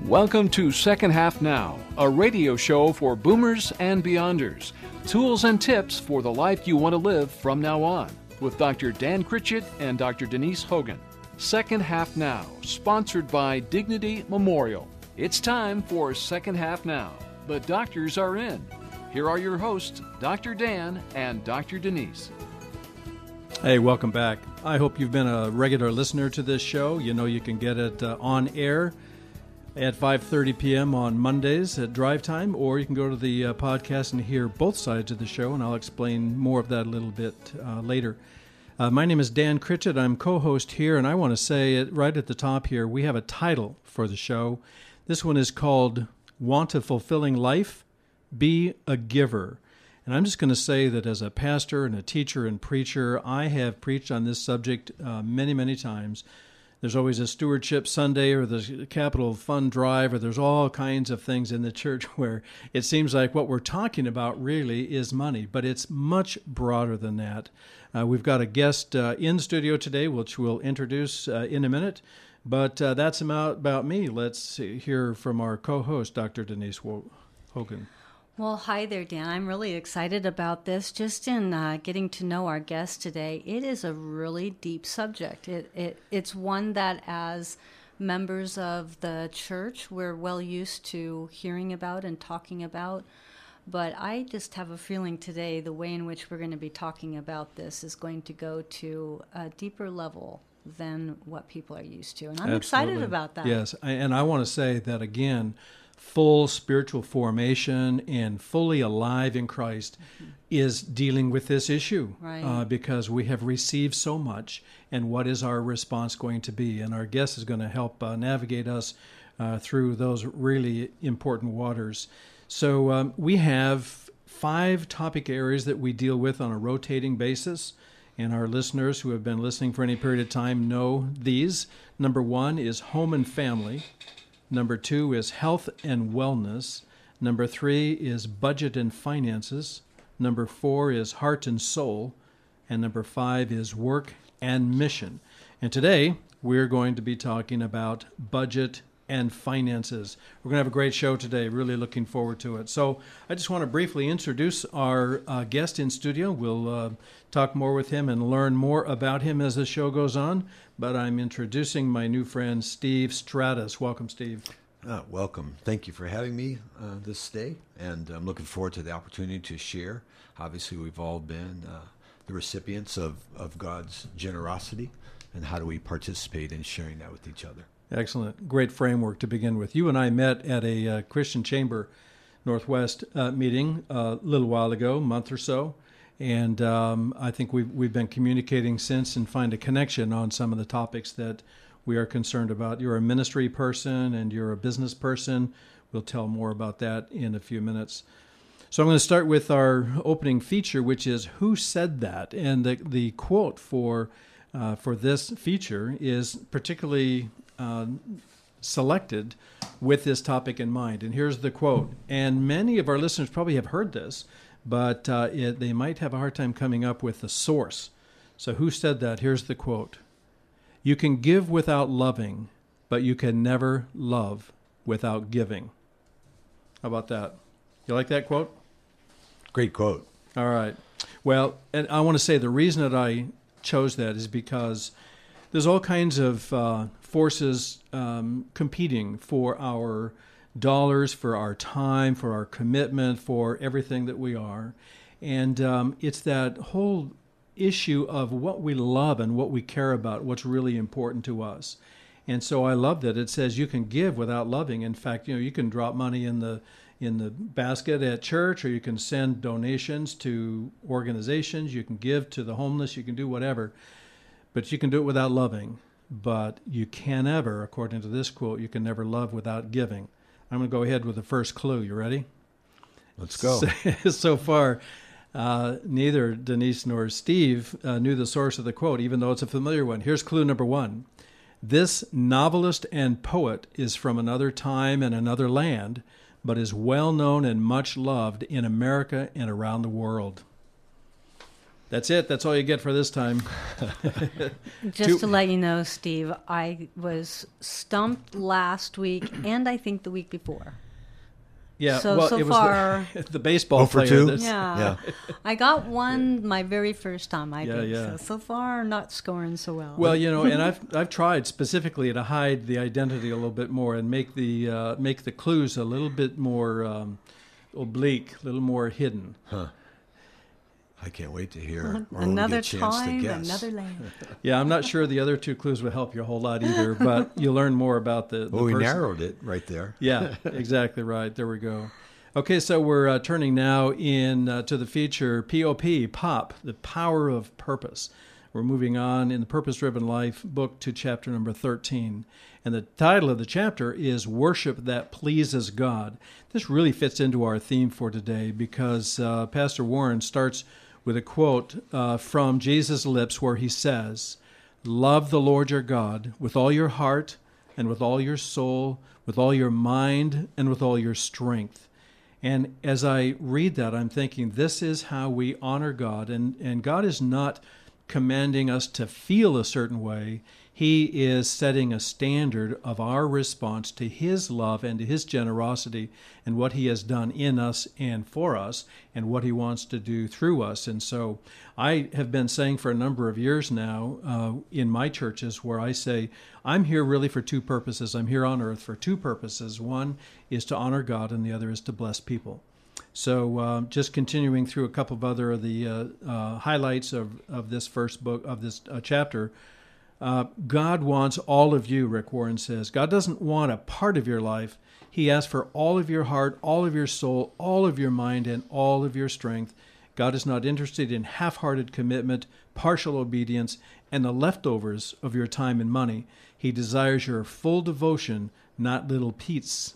Welcome to Second Half Now, a radio show for boomers and beyonders. Tools and tips for the life you want to live from now on, with Dr. Dan Critchett and Dr. Denise Hogan. Second Half Now, sponsored by Dignity Memorial. It's time for Second Half Now. The doctors are in. Here are your hosts, Dr. Dan and Dr. Denise. Hey, welcome back. I hope you've been a regular listener to this show. You know you can get it on air at 5:30 p.m. on Mondays at drive time, or you can go to the podcast and hear both sides of the show, and I'll explain more of that a little bit later. My name is Dan Critchett. I'm co-host here, and I want to say it right at the top here, we have a title for the show. This one is called Want a Fulfilling Life? Be a Giver. And I'm just going to say that as a pastor and a teacher and preacher, I have preached on this subject many, many times. There's always a Stewardship Sunday or the Capital Fund Drive, or there's all kinds of things in the church where it seems like what we're talking about really is money, but it's much broader than that. We've got a guest in studio today, which we'll introduce in a minute, but that's about me. Let's hear from our co-host, Dr. Denise Hogan. Well, hi there, Dan. I'm really excited about this. Just in getting to know our guest today, it is a really deep subject. It's one that, as members of the church, we're well used to hearing about and talking about. But I just have a feeling today the way in which we're going to be talking about this is going to go to a deeper level than what people are used to. And I'm excited about that. Yes, and I want to say that again, full spiritual formation and fully alive in Christ is dealing with this issue, right. Because we have received so much, and what is our response going to be? And our guest is going to help navigate us through those really important waters. So we have 5 topic areas that we deal with on a rotating basis, and our listeners who have been listening for any period of time know these. Number 1 is home and family. Number 2 is health and wellness. Number 3 is budget and finances. Number 4 is heart and soul. And number 5 is work and mission. And today, we're going to be talking about budget and finances. We're going to have a great show today. Really looking forward to it. So I just want to briefly introduce our guest in studio. We'll talk more with him and learn more about him as the show goes on. But I'm introducing my new friend, Steve Stratus. Welcome, Steve. Welcome. Thank you for having me this day. And I'm looking forward to the opportunity to share. Obviously, we've all been the recipients of God's generosity. And how do we participate in sharing that with each other? Excellent. Great framework to begin with. You and I met at a Christian Chamber Northwest meeting a little while ago, a month or so, and I think we've been communicating since and find a connection on some of the topics that we are concerned about. You're a ministry person and you're a business person. We'll tell more about that in a few minutes. So I'm going to start with our opening feature, which is Who Said That? And the quote for this feature is particularly selected with this topic in mind. And here's the quote. And many of our listeners probably have heard this, but they might have a hard time coming up with the source. So who said that? Here's the quote. You can give without loving, but you can never love without giving. How about that? You like that quote? Great quote. All right. Well, and I want to say the reason that I chose that is because there's all kinds of forces competing for our dollars, for our time, for our commitment, for everything that we are. And it's that whole issue of what we love and what we care about, what's really important to us. And so I love that it says you can give without loving. In fact, you can drop money in the basket at church, or you can send donations to organizations, you can give to the homeless, you can do whatever. But you can do it without loving. But you can never, according to this quote, you can never love without giving. I'm going to go ahead with the first clue. You ready? Let's go. So far, neither Denise nor Steve knew the source of the quote, even though it's a familiar one. Here's clue number 1. This novelist and poet is from another time and another land, but is well known and much loved in America and around the world. That's it. That's all you get for this time. Just to let you know, Steve, I was stumped last week and I think the week before. Yeah, so it was far, the baseball for player. 2? Yeah. I got one my very first time, I think. Yeah. So far, not scoring so well. Well, and I've tried specifically to hide the identity a little bit more and make the clues a little bit more oblique, a little more hidden. Huh. I can't wait to hear. Another get a chance time, to guess. another land. Yeah, I'm not sure the other 2 clues would help you a whole lot either, but you learn more about the Well, we person. narrowed it right there. Yeah, exactly right. There we go. Okay, so we're turning now to the feature POP, the Power of Purpose. We're moving on in the Purpose-Driven Life book to chapter number 13. And the title of the chapter is Worship That Pleases God. This really fits into our theme for today because Pastor Warren starts with a quote from Jesus' lips where he says, "Love the Lord your God with all your heart and with all your soul, with all your mind and with all your strength." And as I read that, I'm thinking this is how we honor God. And God is not commanding us to feel a certain way. He is setting a standard of our response to His love and to His generosity and what He has done in us and for us and what He wants to do through us. And so I have been saying for a number of years now in my churches where I say, I'm here really for 2 purposes. I'm here on earth for 2 purposes. One is to honor God and the other is to bless people. So just continuing through a couple of other of the highlights of this first book, of this chapter, God wants all of you, Rick Warren says. God doesn't want a part of your life. He asks for all of your heart, all of your soul, all of your mind, and all of your strength. God is not interested in half-hearted commitment, partial obedience, and the leftovers of your time and money. He desires your full devotion, not little bits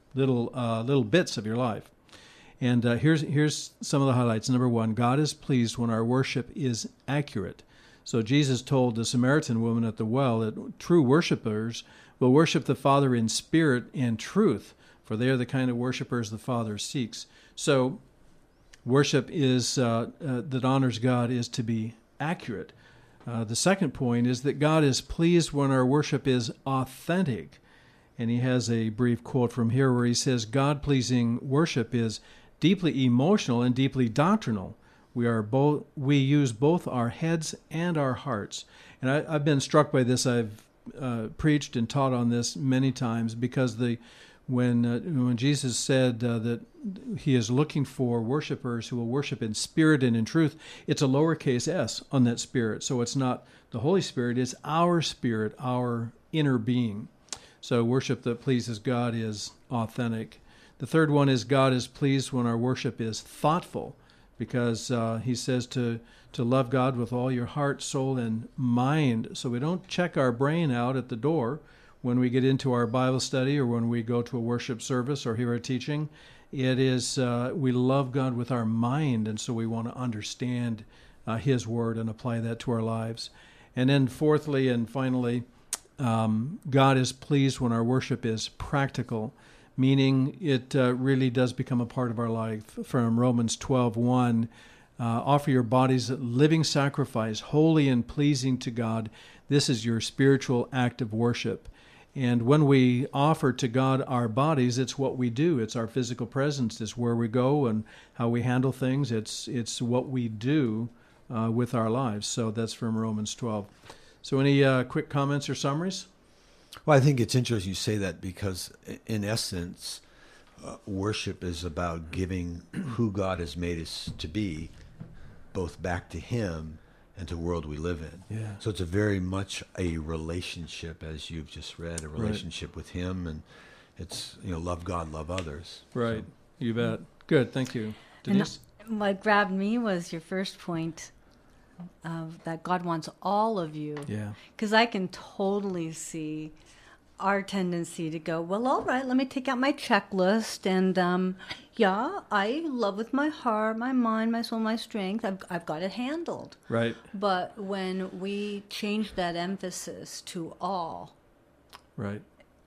of your life. And here's some of the highlights. Number 1, God is pleased when our worship is accurate. So Jesus told the Samaritan woman at the well that true worshipers will worship the Father in spirit and truth, for they are the kind of worshipers the Father seeks. So worship is that honors God is to be accurate. The second point is that God is pleased when our worship is authentic. And he has a brief quote from here where he says, God-pleasing worship is deeply emotional and deeply doctrinal. We use both our heads and our hearts. And I've been struck by this. I've preached and taught on this many times because when Jesus said that he is looking for worshipers who will worship in spirit and in truth, it's a lowercase s on that spirit. So it's not the Holy Spirit, it's our spirit, our inner being. So worship that pleases God is authentic. The third one is God is pleased when our worship is thoughtful, because he says to love God with all your heart, soul, and mind. So we don't check our brain out at the door when we get into our Bible study or when we go to a worship service or hear a teaching. It is we love God with our mind, and so we want to understand His Word and apply that to our lives. And then fourthly and finally, God is pleased when our worship is practical, meaning it really does become a part of our life. From Romans 12:1, offer your bodies a living sacrifice, holy and pleasing to God. This is your spiritual act of worship. And when we offer to God our bodies, it's what we do. It's our physical presence. It's where we go and how we handle things. It's what we do with our lives. So that's from Romans 12. So any quick comments or summaries? Well, I think it's interesting you say that because, in essence, worship is about giving who God has made us to be, both back to Him and to the world we live in. Yeah. So it's a very much a relationship, as you've just read, a relationship with Him, and it's love God, love others. Right. So. You bet. Good. Thank you, Denise. And what grabbed me was your first point of that God wants all of you. Yeah. Because I can totally see our tendency to go, well, all right, let me take out my checklist and yeah, I love with my heart, my mind, my soul, my strength. I've got it handled. Right. But when we change that emphasis to all, right,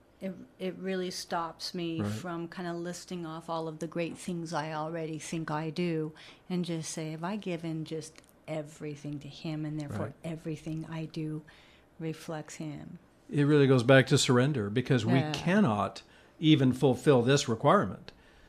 it really stops me from kind of listing off all of the great things I already think I do and just say, have I given just everything to Him, and therefore everything I do reflects Him. It really goes back to surrender, because we cannot even fulfill this requirement.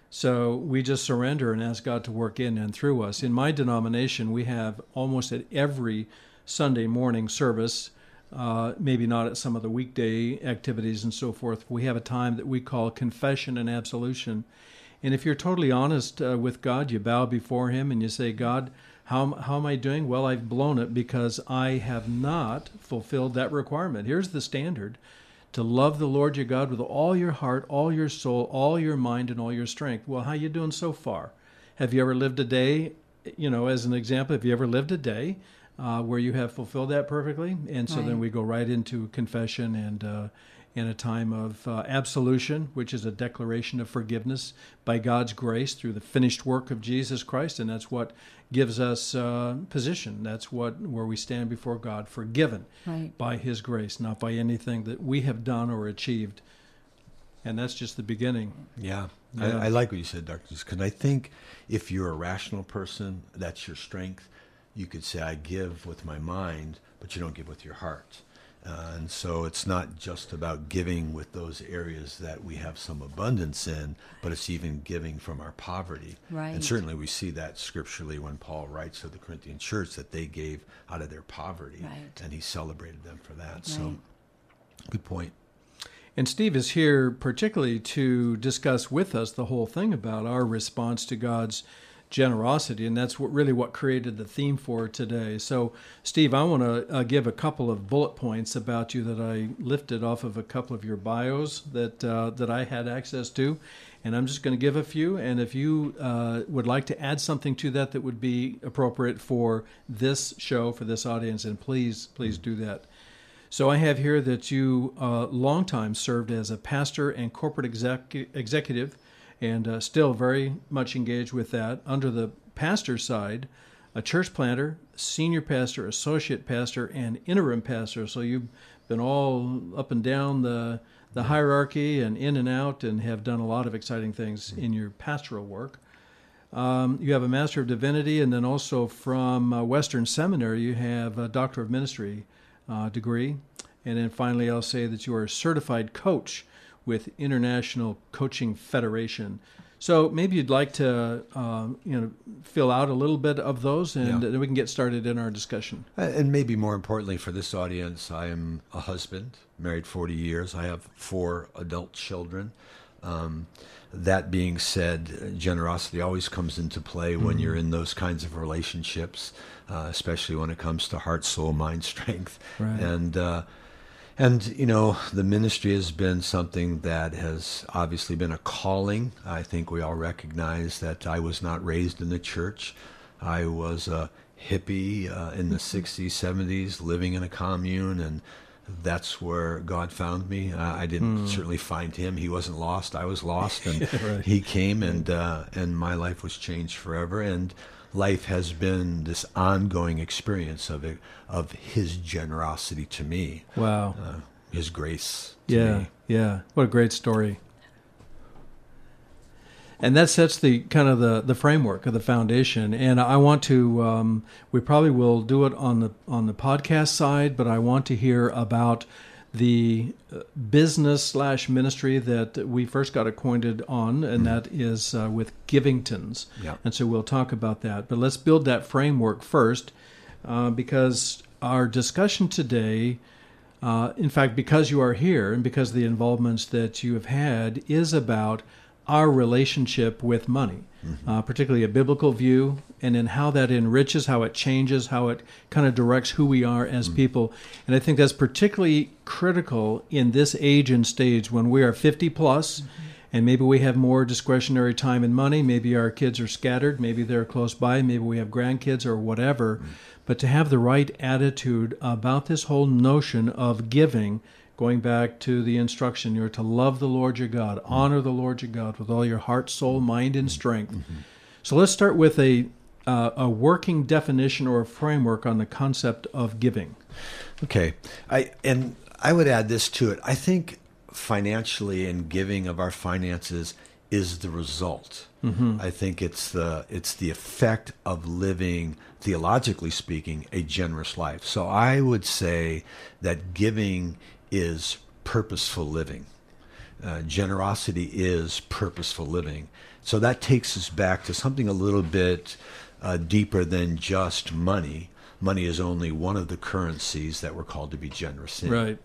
So we just surrender and ask God to work in and through us. In my denomination, we have almost at every Sunday morning service, maybe not at some of the weekday activities and so forth, we have a time that we call confession and absolution. And if you're totally honest with God, you bow before Him and you say, God, how am I doing? Well, I've blown it because I have not fulfilled that requirement. Here's the standard: to love the Lord your God with all your heart, all your soul, all your mind, and all your strength. Well, how you doing so far? Have you ever lived a day, as an example, have you ever lived a day where you have fulfilled that perfectly? And so then we go right into confession and in a time of absolution, which is a declaration of forgiveness by God's grace through the finished work of Jesus Christ, and that's what gives us position. That's where we stand before God, forgiven by His grace, not by anything that we have done or achieved. And that's just the beginning. Yeah. I like what you said, Dr. because I think if you're a rational person, that's your strength. You could say, I give with my mind, but you don't give with your heart. And so it's not just about giving with those areas that we have some abundance in, but it's even giving from our poverty. Right. And certainly we see that scripturally when Paul writes to the Corinthian church that they gave out of their poverty, and he celebrated them for that. Right. So, good point. And Steve is here particularly to discuss with us the whole thing about our response to God's generosity, and that's what created the theme for today. So, Steve, I want to give a couple of bullet points about you that I lifted off of a couple of your bios that I had access to, and I'm just going to give a few. And if you would like to add something to that would be appropriate for this show, for this audience, and please do that. So I have here that you long time served as a pastor and corporate executive, and still very much engaged with that. Under the pastor side, a church planter, senior pastor, associate pastor, and interim pastor. So you've been all up and down the hierarchy and in and out, and have done a lot of exciting things in your pastoral work. You have a Master of Divinity, and then also from Western Seminary, you have a Doctor of Ministry degree. And then finally, I'll say that you are a certified coach with International Coaching Federation. So maybe you'd like to fill out a little bit of those, and then we can get started in our discussion. And maybe more importantly for this audience, I am a husband, married 40 years. I have 4 adult children. That being said, generosity always comes into play when you're in those kinds of relationships, especially when it comes to heart, soul, mind, strength. Right. And the ministry has been something that has obviously been a calling. I think we all recognize that I was not raised in the church. I was a hippie in the 60s, 70s, living in a commune, and that's where God found me. I didn't certainly find Him. He wasn't lost. I was lost, and He came, and my life was changed forever. And life has been this ongoing experience of His generosity to me. Wow. His grace to me. Yeah. What a great story. And that sets the kind of the framework of the foundation. And I want to, we probably will do it on the podcast side, but I want to hear about the business/ministry that we first got acquainted on, and that is with Givingtons. Yeah. And so we'll talk about that. But let's build that framework first, because our discussion today, in fact, because you are here and because of the involvements that you have had, is about our relationship with money, particularly a biblical view, and in how that enriches, how it changes, how it kind of directs who we are as people. And I think that's particularly critical in this age and stage when we are 50 plus, and maybe we have more discretionary time and money. Maybe our kids are scattered. Maybe they're close by. Maybe we have grandkids or whatever. But to have the right attitude about this whole notion of giving, going back to the instruction, you're to love the Lord your God, honor the Lord your God with all your heart, soul, mind, and strength. So let's start with a working definition or a framework on the concept of giving. Okay. I would add this to it. I think financially and giving of our finances is the result. I think it's the effect of living, theologically speaking, a generous life. So I would say that giving is purposeful living. Generosity is purposeful living. So that takes us back to something a little bit deeper than just money. Money is only one of the currencies that we're called to be generous in. Right.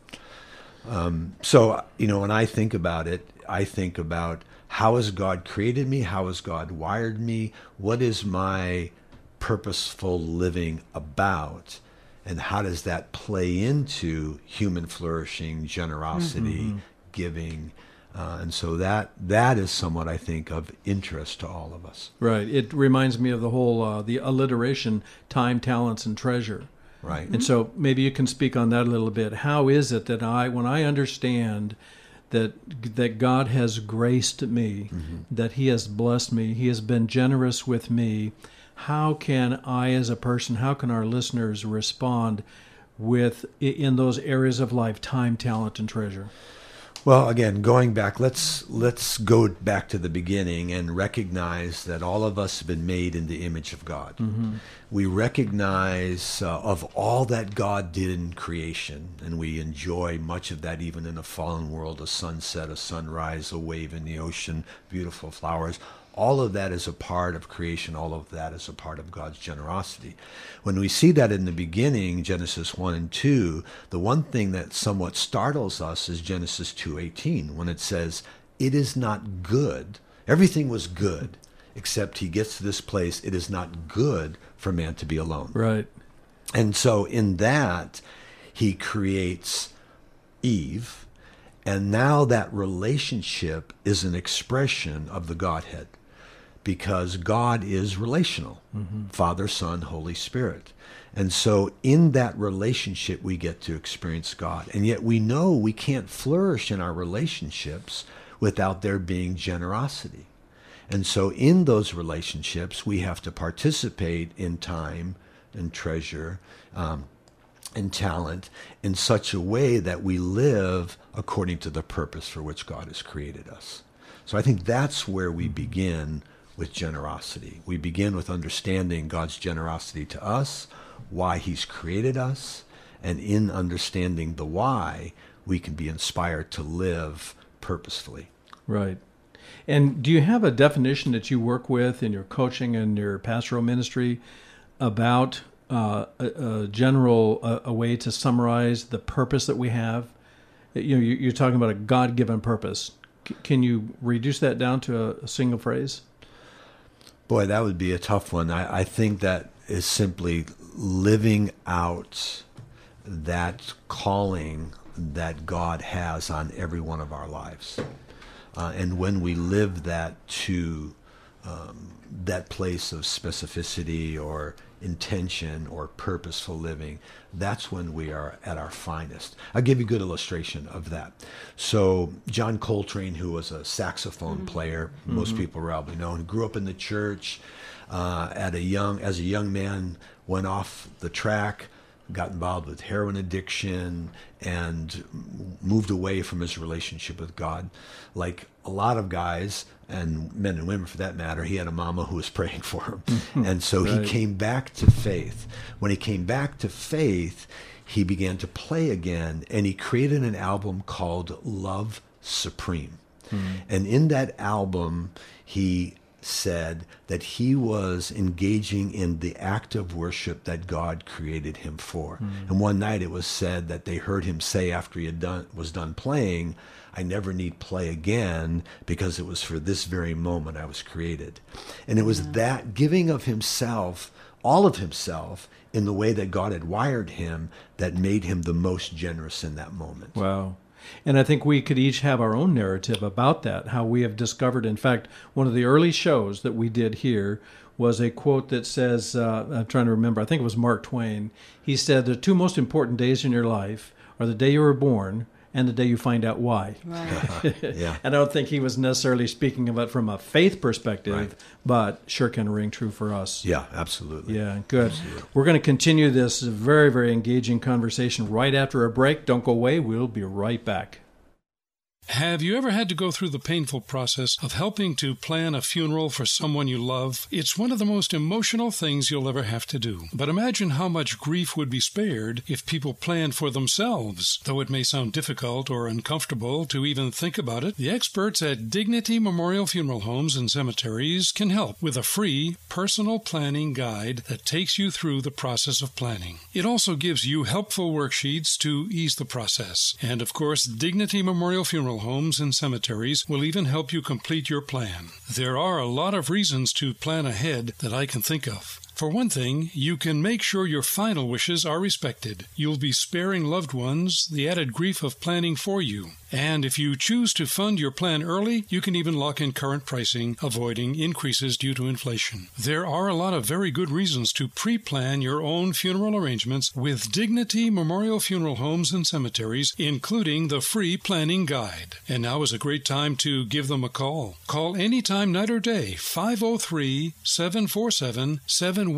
So, when I think about it, I think about how has God created me? How has God wired me? What is my purposeful living about? And how does that play into human flourishing, generosity, giving? And so that is somewhat, I think, of interest to all of us. Right. It reminds me of the whole, the alliteration, time, talents, and treasure. Right. And so maybe you can speak on that a little bit. How is it that when I understand that God has graced me, that He has blessed me, He has been generous with me, how can I as a person, how can our listeners respond in those areas of life, time, talent, and treasure? Well, again, going back, let's go back to the beginning and recognize that all of us have been made in the image of God. We recognize of all that God did in creation, and we enjoy much of that even in a fallen world, a sunset, a sunrise, a wave in the ocean, beautiful flowers. All of that is a part of creation. All of that is a part of God's generosity. When we see that in the beginning, Genesis 1 and 2, the one thing that somewhat startles us is Genesis 2:18, when it says, it is not good. Everything was good, except he gets to this place, it is not good for man to be alone. Right. And so in that, he creates Eve, and now that relationship is an expression of the Godhead. Because God is relational, Father, Son, Holy Spirit. And so in that relationship, we get to experience God. And yet we know we can't flourish in our relationships without there being generosity. And so in those relationships, we have to participate in time and treasure and talent in such a way that we live according to the purpose for which God has created us. So I think that's where we begin with generosity. We begin with understanding God's generosity to us, why He's created us, and in understanding the why, we can be inspired to live purposefully. Right. And do you have a definition that you work with in your coaching and your pastoral ministry about a general way to summarize the purpose that we have? You're talking about a God-given purpose. Can you reduce that down to a single phrase? Boy, that would be a tough one. I think that is simply living out that calling that God has on every one of our lives. And when we live that to that place of specificity or intention or purposeful living, that's when we are at our finest. I'll give you a good illustration of that. So John Coltrane, who was a saxophone player, most people probably know, and grew up in the church as a young man, went off the track, got involved with heroin addiction, and moved away from his relationship with God. Like a lot of guys, and men and women for that matter, he had a mama who was praying for him. And so Right. he came back to faith. When he came back to faith, he began to play again, and he created an album called Love Supreme. And in that album, he said that he was engaging in the act of worship that God created him for. And one night it was said that they heard him say after he was done playing, I never need play again because it was for this very moment I was created. And it was that giving of himself, all of himself, in the way that God had wired him that made him the most generous in that moment. Wow. And I think we could each have our own narrative about that, how we have discovered. In fact, one of the early shows that we did here was a quote that says, I'm trying to remember, I think it was Mark Twain. He said, the two most important days in your life are the day you were born and the day you find out why. Right. Yeah. And I don't think he was necessarily speaking of it from a faith perspective, Right. but sure can ring true for us. Yeah, absolutely. Yeah, good. Absolutely. We're going to continue this very, very engaging conversation right after a break. Don't go away. We'll be right back. Have you ever had to go through the painful process of helping to plan a funeral for someone you love? It's one of the most emotional things you'll ever have to do. But imagine how much grief would be spared if people planned for themselves. Though it may sound difficult or uncomfortable to even think about it, the experts at Dignity Memorial Funeral Homes and Cemeteries can help with a free, personal planning guide that takes you through the process of planning. It also gives you helpful worksheets to ease the process. And of course, Dignity Memorial Funeral Homes and Cemeteries will even help you complete your plan. There are a lot of reasons to plan ahead that I can think of. For one thing, you can make sure your final wishes are respected. You'll be sparing loved ones the added grief of planning for you. And if you choose to fund your plan early, you can even lock in current pricing, avoiding increases due to inflation. There are a lot of very good reasons to pre-plan your own funeral arrangements with Dignity Memorial Funeral Homes and Cemeteries, including the free planning guide. And now is a great time to give them a call. Call anytime, night or day, 503-747-7128.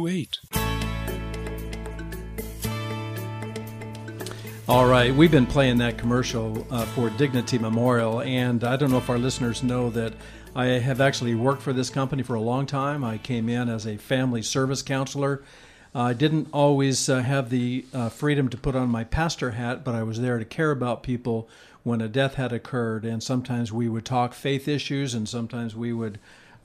All right, we've been playing that commercial for Dignity Memorial, and I don't know if our listeners know that I have actually worked for this company for a long time. I came in as a family service counselor. I didn't always have the freedom to put on my pastor hat, but I was there to care about people when a death had occurred, and sometimes we would talk faith issues, and sometimes we would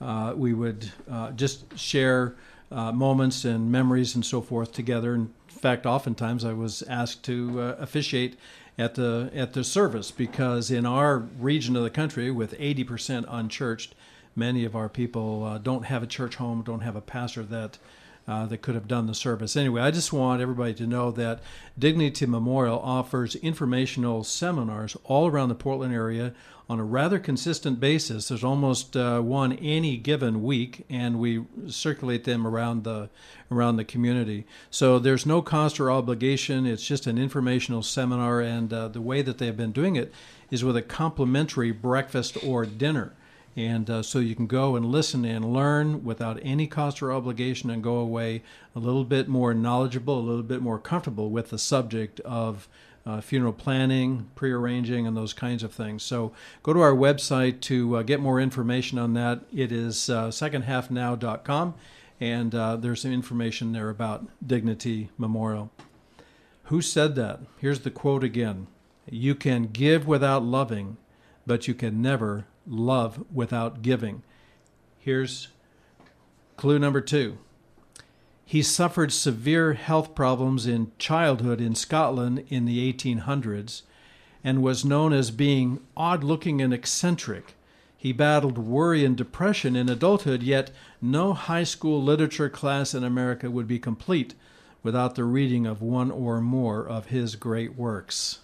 just share moments and memories and so forth together. In fact, oftentimes I was asked to officiate at the service, because in our region of the country, with 80% unchurched, many of our people don't have a church home, don't have a pastor that could have done the service. Anyway, I just want everybody to know that Dignity Memorial offers informational seminars all around the Portland area on a rather consistent basis. There's almost one any given week, and we circulate them around the community. So there's no cost or obligation. It's just an informational seminar, and the way that they've been doing it is with a complimentary breakfast or dinner. And so you can go and listen and learn without any cost or obligation, and go away a little bit more knowledgeable, a little bit more comfortable with the subject of funeral planning, prearranging, and those kinds of things. So go to our website to get more information on that. It is secondhalfnow.com, and there's some information there about Dignity Memorial. Who said that? Here's the quote again. "You can give without loving, but you can never love without giving." Here's clue number 2. He suffered severe health problems in childhood in Scotland in the 1800s and was known as being odd-looking and eccentric. He battled worry and depression in adulthood, yet no high school literature class in America would be complete without the reading of one or more of his great works.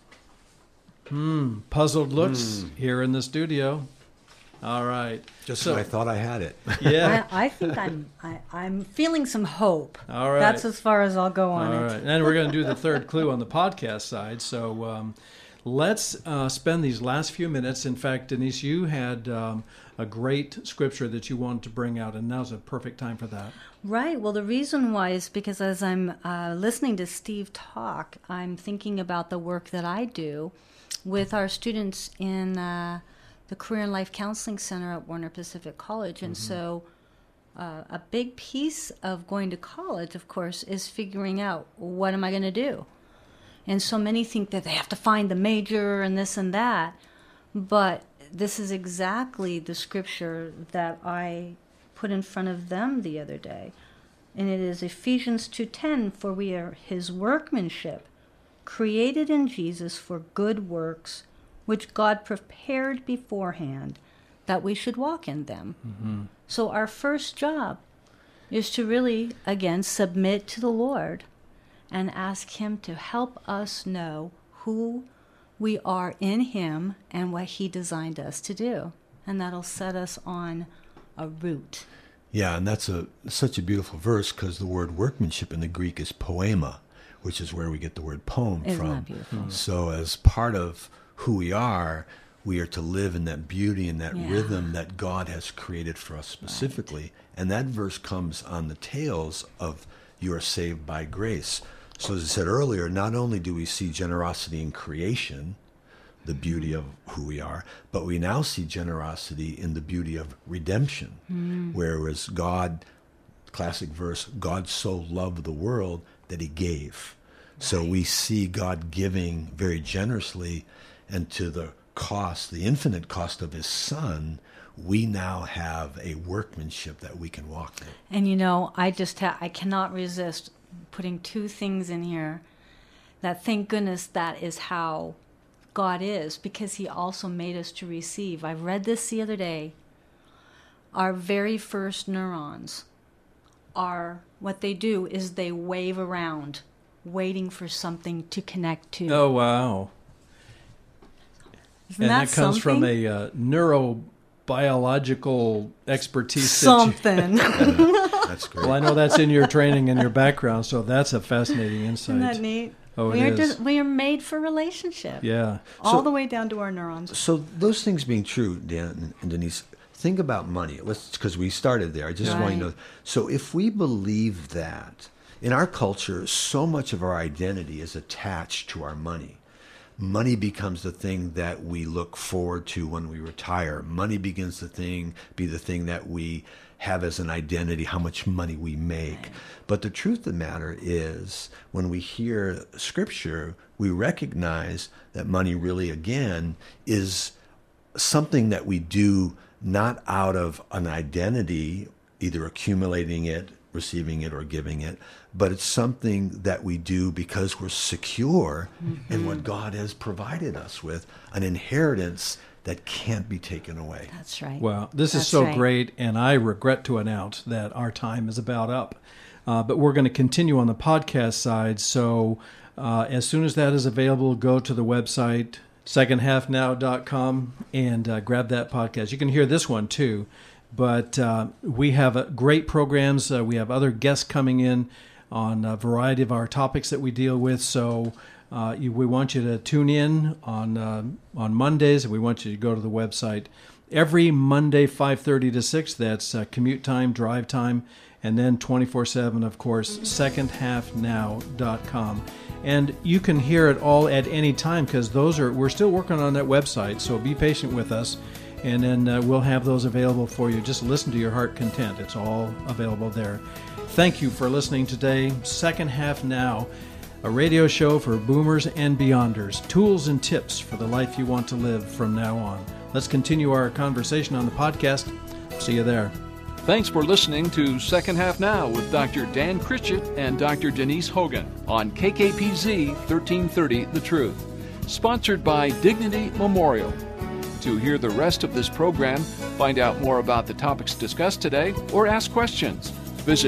Puzzled looks here in the studio. All right. Just so I thought I had it. Yeah. I think I'm feeling some hope. All right. That's as far as I'll go on it. All right. And we're going to do the third clue on the podcast side. So let's spend these last few minutes. In fact, Denise, you had a great scripture that you wanted to bring out, and now's a perfect time for that. Right. Well, the reason why is because as I'm listening to Steve talk, I'm thinking about the work that I do with our students in the Career and Life Counseling Center at Warner Pacific College. And so a big piece of going to college, of course, is figuring out, what am I going to do? And so many think that they have to find the major and this and that. But this is exactly the scripture that I put in front of them the other day. And it is Ephesians 2:10, "For we are his workmanship, created in Jesus for good works, which God prepared beforehand that we should walk in them." So our first job is to really, again, submit to the Lord and ask him to help us know who we are in him and what he designed us to do. And that'll set us on a route. Yeah, and that's such a beautiful verse, because the word workmanship in the Greek is poema, which is where we get the word poem Isn't from. that beautiful? So as part of who we are to live in that beauty and that rhythm that God has created for us specifically. Right. And that verse comes on the tails of "you are saved by grace." So as I said earlier, not only do we see generosity in creation, the beauty of who we are, but we now see generosity in the beauty of redemption, whereas God, classic verse, God so loved the world that he gave. So we see God giving very generously, and to the cost, the infinite cost of his son, we now have a workmanship that we can walk in. And you know, I cannot resist putting two things in here that, thank goodness, that is how God is, because he also made us to receive. I read this the other day. Our very first neurons are, what they do is they wave around, waiting for something to connect to. Oh, wow. Isn't and that comes something? from a neurobiological expertise. Something. That's great. Well, I know that's in your training and your background, so that's a fascinating insight. Isn't that neat? Oh, we it is. We are made for relationship. Yeah. All the way down to our neurons. So those things being true, Dan and Denise, think about money. Because we started there. I just want you to know. So if we believe that, in our culture, so much of our identity is attached to our money. Money becomes the thing that we look forward to when we retire. Money begins to be the thing that we have as an identity, how much money we make. Right. But the truth of the matter is, when we hear Scripture, we recognize that money really, again, is something that we do not out of an identity, either accumulating it, receiving it, or giving it, but it's something that we do because we're secure in what God has provided us with, an inheritance that can't be taken away. That's right. Well, this is so great, and I regret to announce that our time is about up. But we're going to continue on the podcast side, so as soon as that is available, go to the website, secondhalfnow.com, and grab that podcast. You can hear this one, too. But we have great programs. We have other guests coming in on a variety of our topics that we deal with. So we want you to tune in on Mondays, and we want you to go to the website every Monday, 5:30 to 6. That's commute time, drive time, and then 24/7, of course, secondhalfnow.com. And you can hear it all at any time, because we're still working on that website. So be patient with us. And then we'll have those available for you. Just listen to your heart content. It's all available there. Thank you for listening today. Second Half Now, a radio show for boomers and beyonders. Tools and tips for the life you want to live from now on. Let's continue our conversation on the podcast. See you there. Thanks for listening to Second Half Now with Dr. Dan Critchett and Dr. Denise Hogan on KKPZ 1330 The Truth. Sponsored by Dignity Memorial. To hear the rest of this program, find out more about the topics discussed today, or ask questions, visit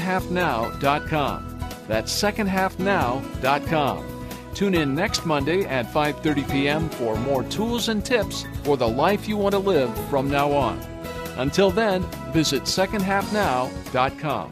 secondhalfnow.com. That's secondhalfnow.com. Tune in next Monday at 5:30 p.m. for more tools and tips for the life you want to live from now on. Until then, visit secondhalfnow.com.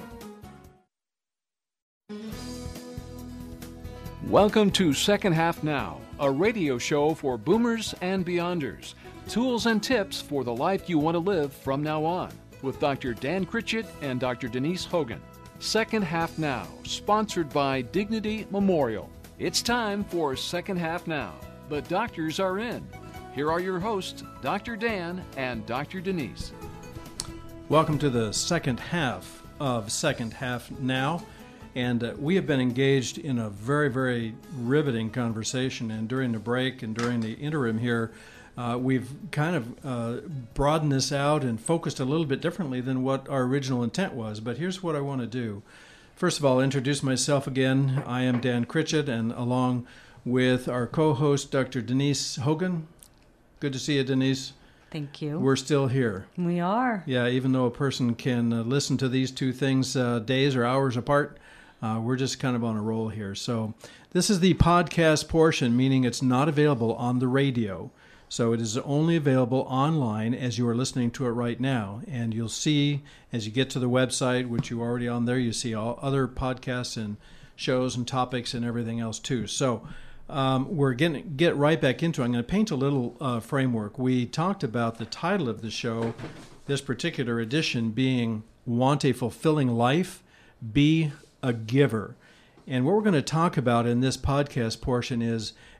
Welcome to Second Half Now, a radio show for boomers and beyonders. Tools and tips for the life you want to live from now on, with Dr. Dan Critchett and Dr. Denise Hogan. Second Half Now, sponsored by Dignity Memorial. It's time for Second Half Now. The doctors are in. Here are your hosts, Dr. Dan and Dr. Denise. Welcome to the second half of Second Half Now. And we have been engaged in a very, very riveting conversation. And during the break and during the interim here, we've kind of broadened this out and focused a little bit differently than what our original intent was. But here's what I want to do. First of all, introduce myself again. I am Dan Critchett, and along with our co-host, Dr. Denise Hogan. Good to see you, Denise. Thank you. We're still here. We are. Yeah, even though a person can listen to these two things days or hours apart, we're just kind of on a roll here. So this is the podcast portion, meaning it's not available on the radio. So it is only available online as you are listening to it right now. And you'll see, as you get to the website, which you're already on there, you see all other podcasts and shows and topics and everything else too. So we're going to get right back into it. I'm going to paint a little framework. We talked about the title of the show, this particular edition, being Want a Fulfilling Life? Be a Giver. And what we're going to talk about in this podcast portion is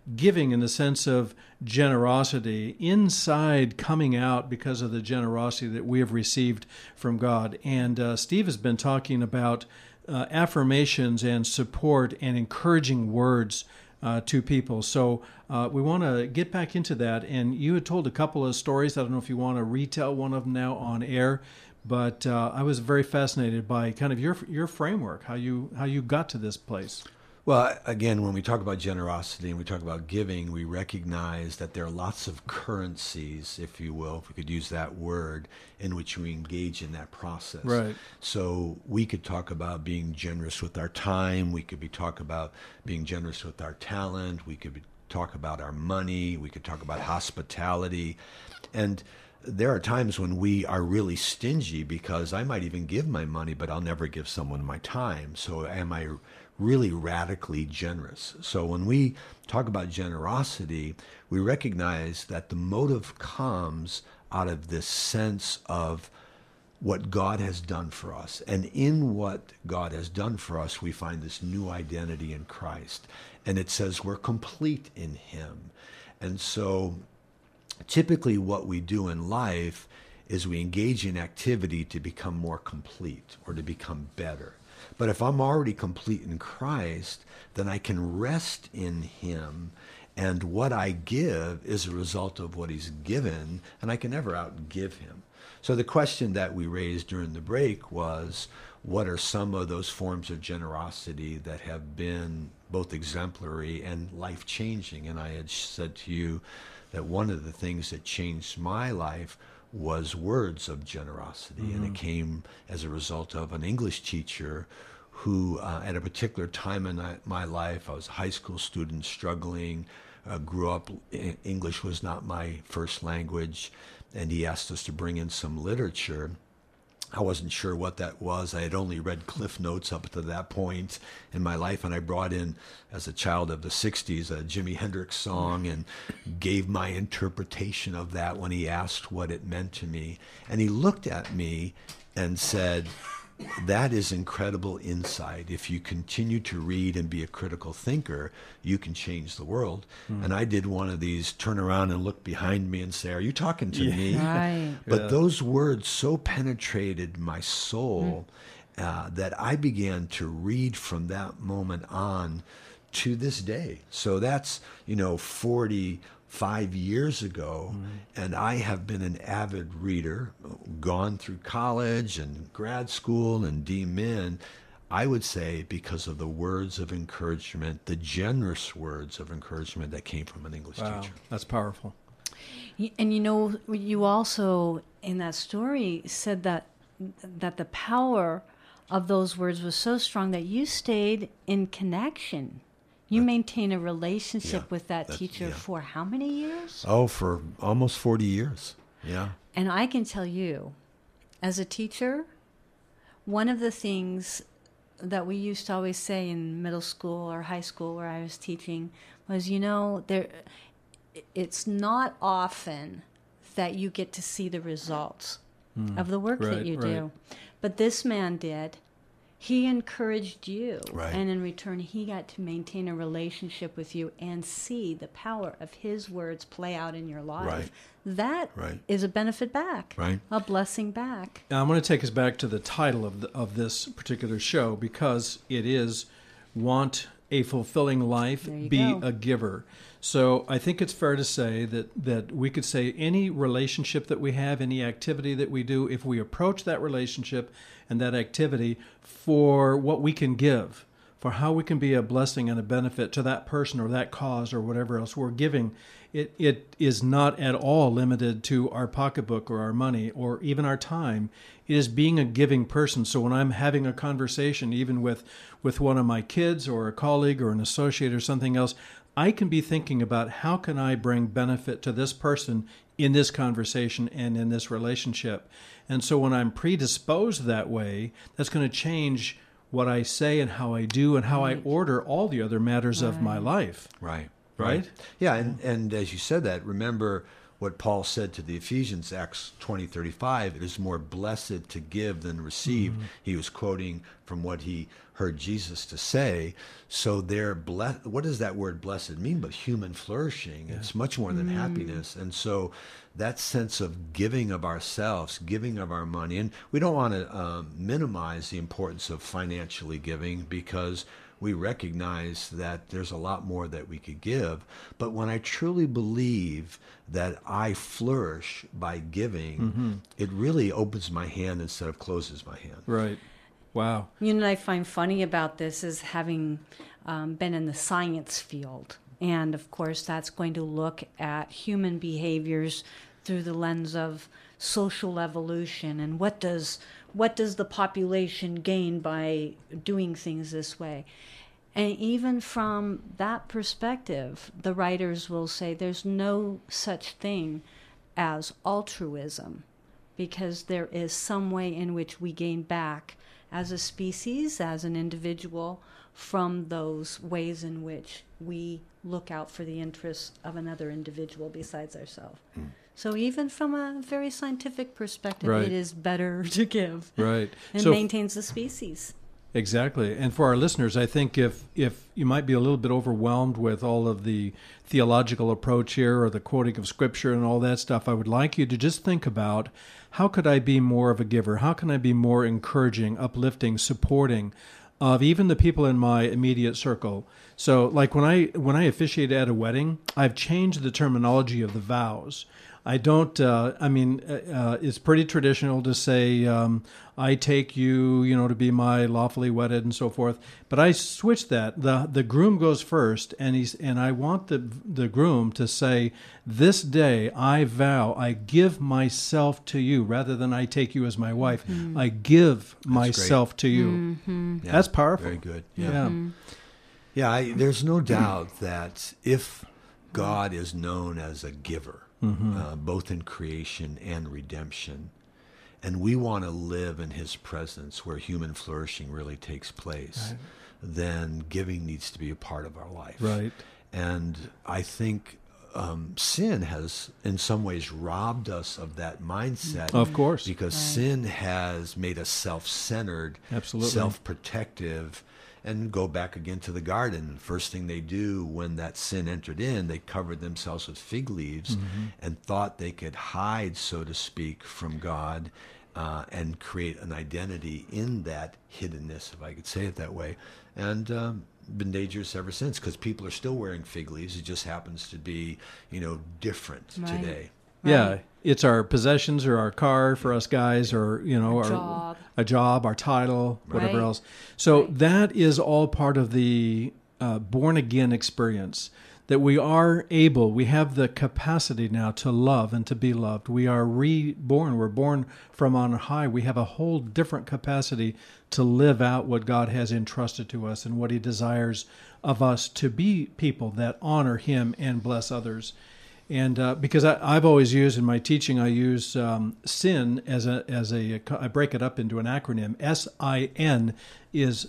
giving in the sense of generosity inside coming out because of the generosity that we have received from God. And Steve has been talking about affirmations and support and encouraging words to people. So we want to get back into that. And you had told a couple of stories. I don't know if you want to retell one of them now on air, but I was very fascinated by kind of your framework, how you got to this place. Well, again, when we talk about generosity and we talk about giving, we recognize that there are lots of currencies, if you will, if we could use that word, in which we engage in that process. Right. So we could talk about being generous with our time. We could talk about being generous with our talent. We could talk about our money. We could talk about hospitality. And there are times when we are really stingy because I might even give my money, but I'll never give someone my time. So am I really radically generous? So when we talk about generosity, we recognize that the motive comes out of this sense of what God has done for us. And in what God has done for us, we find this new identity in Christ. And it says we're complete in Him. And so typically what we do in life is we engage in activity to become more complete or to become better. But if I'm already complete in Christ, then I can rest in Him, and what I give is a result of what He's given, and I can never outgive Him. So the question that we raised during the break was, what are some of those forms of generosity that have been both exemplary and life-changing? And I had said to you that one of the things that changed my life was words of generosity. And it came as a result of an English teacher who, at a particular time in my life, I was a high school student struggling, grew up, English was not my first language, and he asked us to bring in some literature. I wasn't sure what that was. I had only read Cliff Notes up to that point in my life, and I brought in, as a child of the 60s, a Jimi Hendrix song and gave my interpretation of that when he asked what it meant to me. And he looked at me and said, "That is incredible insight. If you continue to read and be a critical thinker, you can change the world." And I did one of these turn around and look behind me and say, "Are you talking to me?" Right. But those words so penetrated my soul that I began to read from that moment on to this day. So that's, 45 years ago, and I have been an avid reader, gone through college and grad school and DMin, I would say because of the words of encouragement, the generous words of encouragement that came from an English teacher. That's powerful. And you also, in that story, said that the power of those words was so strong that you stayed in connection. You maintain a relationship with that teacher for how many years? Oh, for almost 40 years. Yeah. And I can tell you, as a teacher, one of the things that we used to always say in middle school or high school where I was teaching was, it's not often that you get to see the results of the work that you do. But this man did. He encouraged you, and in return, he got to maintain a relationship with you and see the power of his words play out in your life. That is a benefit back, a blessing back. Now, I'm going to take us back to the title of this particular show, because it is Want a Fulfilling Life, Be a Giver. So I think it's fair to say that we could say any relationship that we have, any activity that we do, if we approach that relationship and that activity for what we can give, for how we can be a blessing and a benefit to that person or that cause or whatever else we're giving, it is not at all limited to our pocketbook or our money or even our time. It is being a giving person. So when I'm having a conversation, even with one of my kids or a colleague or an associate or something else, I can be thinking about how can I bring benefit to this person in this conversation and in this relationship. And so when I'm predisposed that way, that's going to change what I say and how I do and how I order all the other matters of my life. Right. Right? Yeah, and as you said that, remember, what Paul said to the Ephesians, Acts 20:35, it is more blessed to give than receive. He was quoting from what he heard Jesus to say. So what does that word blessed mean but human flourishing? It's much more than happiness. And so that sense of giving of ourselves, giving of our money, and we don't want to minimize the importance of financially giving, because we recognize that there's a lot more that we could give. But when I truly believe that I flourish by giving, it really opens my hand instead of closes my hand. Right. Wow. You know what I find funny about this is having been in the science field. And of course, that's going to look at human behaviors through the lens of social evolution and what does the population gain by doing things this way. And even from that perspective, the writers will say there's no such thing as altruism, because there is some way in which we gain back as a species, as an individual, from those ways in which we look out for the interests of another individual besides ourselves. So even from a very scientific perspective, Right. it is better to give. Right. And So maintains the species. Exactly. And for our listeners, I think if you might be a little bit overwhelmed with all of the theological approach here or the quoting of Scripture and all that stuff, I would like you to just think about, how could I be more of a giver? How can I be more encouraging, uplifting, supporting of even the people in my immediate circle? So like when I officiate at a wedding, I've changed the terminology of the vows. I don't, it's pretty traditional to say, I take you, to be my lawfully wedded and so forth. But I switched that. The groom goes first, and I want the groom to say, this day I vow, I give myself to you, rather than I take you as my wife. I give myself to you. Yeah, That's powerful. Very good. Yeah. There's no doubt that if God is known as a giver, both in creation and redemption, and we want to live in his presence where human flourishing really takes place, then giving needs to be a part of our life. Right. And I think sin has in some ways robbed us of that mindset. Of course. Because sin has made us self-centered, Absolutely. self-protective. And go back again to the garden. First thing they do when that sin entered in, they covered themselves with fig leaves and thought they could hide, so to speak, from God and create an identity in that hiddenness, if I could say it that way. And been dangerous ever since, because people are still wearing fig leaves. It just happens to be, different today. Yeah, it's our possessions or our car for us guys, or a job, our title, whatever else. So that is all part of the born again experience. That we have the capacity now to love and to be loved. We are reborn. We're born from on high. We have a whole different capacity to live out what God has entrusted to us and what He desires of us, to be people that honor Him and bless others. And because I've always used in my teaching, I use sin as I break it up into an acronym. SIN is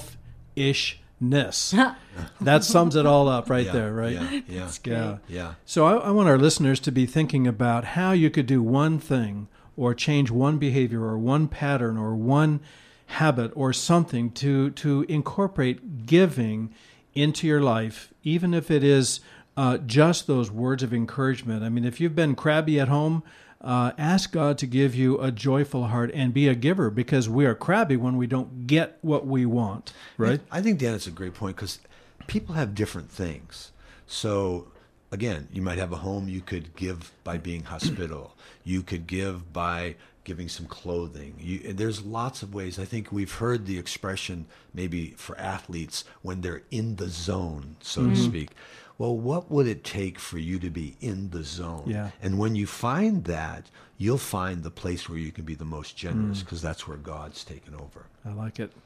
selfishness. That sums it all up there, right? Yeah. So I want our listeners to be thinking about how you could do one thing, or change one behavior, or one pattern, or one habit, or something to incorporate giving into your life, even if it is just those words of encouragement. I mean, if you've been crabby at home, ask God to give you a joyful heart and be a giver, because we are crabby when we don't get what we want, right? I think, Dan, it's a great point, because people have different things. So, again, you might have a home. You could give by being hospitable. You could give by giving some clothing. There's lots of ways. I think we've heard the expression, maybe for athletes, when they're in the zone, so to speak. Well, what would it take for you to be in the zone? Yeah. And when you find that, you'll find the place where you can be the most generous, because that's where God's taken over. I like it.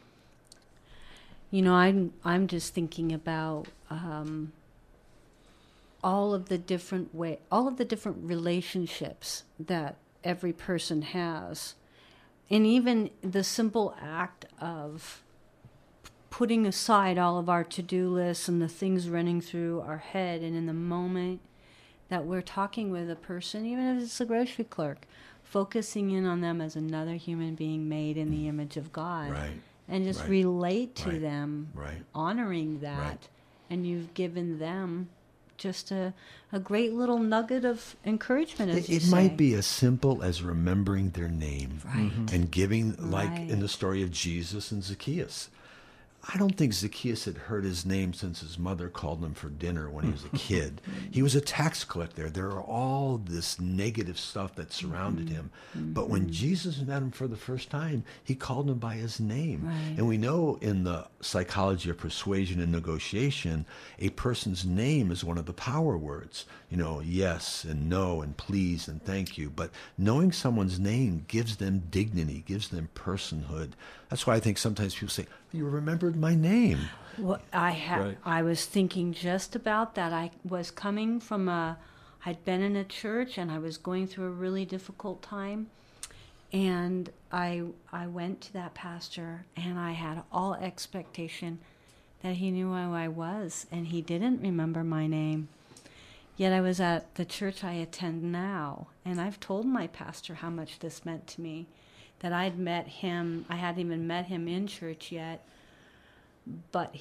I'm just thinking about all of the different relationships that every person has, and even the simple act of putting aside all of our to-do lists and the things running through our head, and in the moment that we're talking with a person, even if it's a grocery clerk, focusing in on them as another human being made in the image of God. Right. And just Right. relate to Right. them, Right. honoring that. Right. And you've given them just a great little nugget of encouragement, as you It say. might be as simple as remembering their name Right. and giving, like Right. in the story of Jesus and Zacchaeus. I don't think Zacchaeus had heard his name since his mother called him for dinner when he was a kid. He was a tax collector. There are all this negative stuff that surrounded him. But when Jesus met him for the first time, he called him by his name. Right. And we know in the psychology of persuasion and negotiation, a person's name is one of the power words. You know, yes and no and please and thank you. But knowing someone's name gives them dignity, gives them personhood. That's why I think sometimes people say, "You remembered my name." Well, Right. I was thinking just about that. I was coming from I'd been in a church and I was going through a really difficult time. And I went to that pastor and I had all expectation that he knew who I was, and he didn't remember my name. Yet I was at the church I attend now, and I've told my pastor how much this meant to me, that I'd met him. I hadn't even met him in church yet, but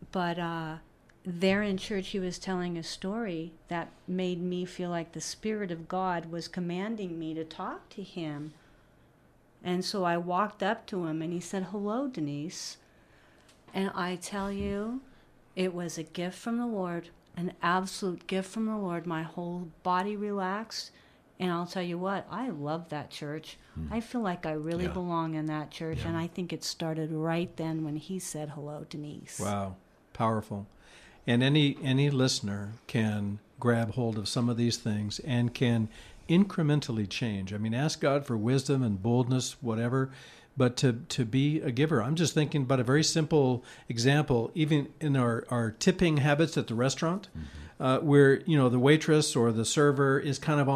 there in church he was telling a story that made me feel like the Spirit of God was commanding me to talk to him. And so I walked up to him and he said, "Hello, Denise." And I tell you, it was a gift from the Lord, an absolute gift from the Lord. My whole body relaxed. And I'll tell you what, I love that church. I feel like I really Yeah. belong in that church. Yeah. And I think it started right then when he said, "Hello, Denise." Wow, powerful. And any listener can grab hold of some of these things and can incrementally change. I mean, ask God for wisdom and boldness, whatever, but to be a giver. I'm just thinking about a very simple example, even in our tipping habits at the restaurant, where, you know, the waitress or the server is kind of